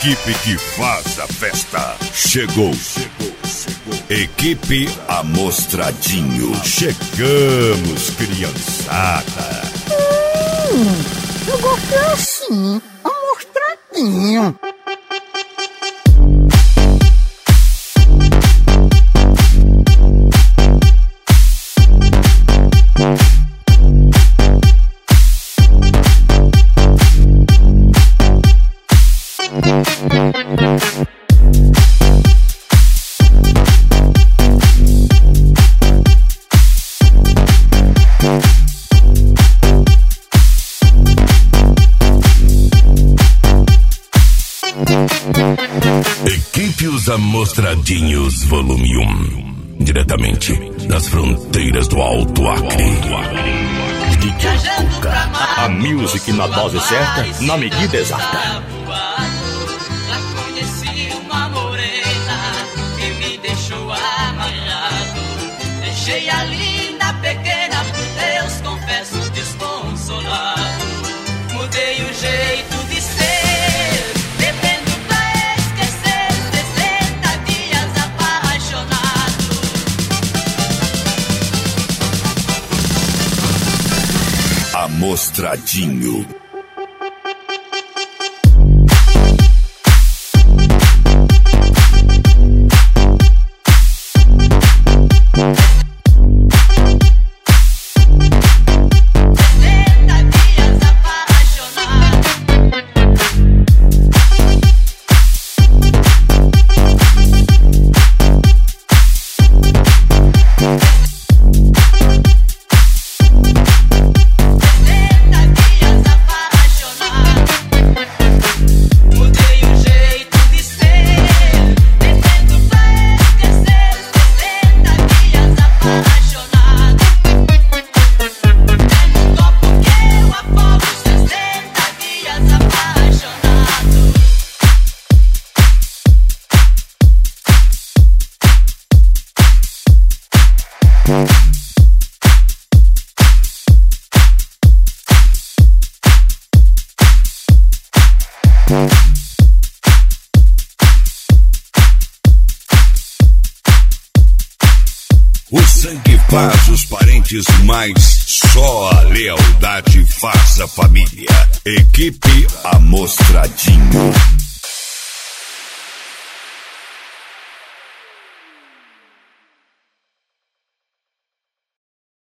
equipe que faz a festa. Chegou. Equipe Amostradinho. Chegamos, criançada. Eu gostei assim, amostradinho. Equipe Os Amostradinhos Volume 1, diretamente das fronteiras do Alto Acre. DJ Cuca, a music na dose certa, na medida exata. Lá conheci uma morena que me deixou amarrado. Deixei a linda pequena, por Deus confesso desconsolado. Mudei o jeito de ser, bebendo pra esquecer, 60 dias apaixonado. Amostradinho. O sangue faz os parentes, mas só a lealdade faz a família. Equipe Amostradinho.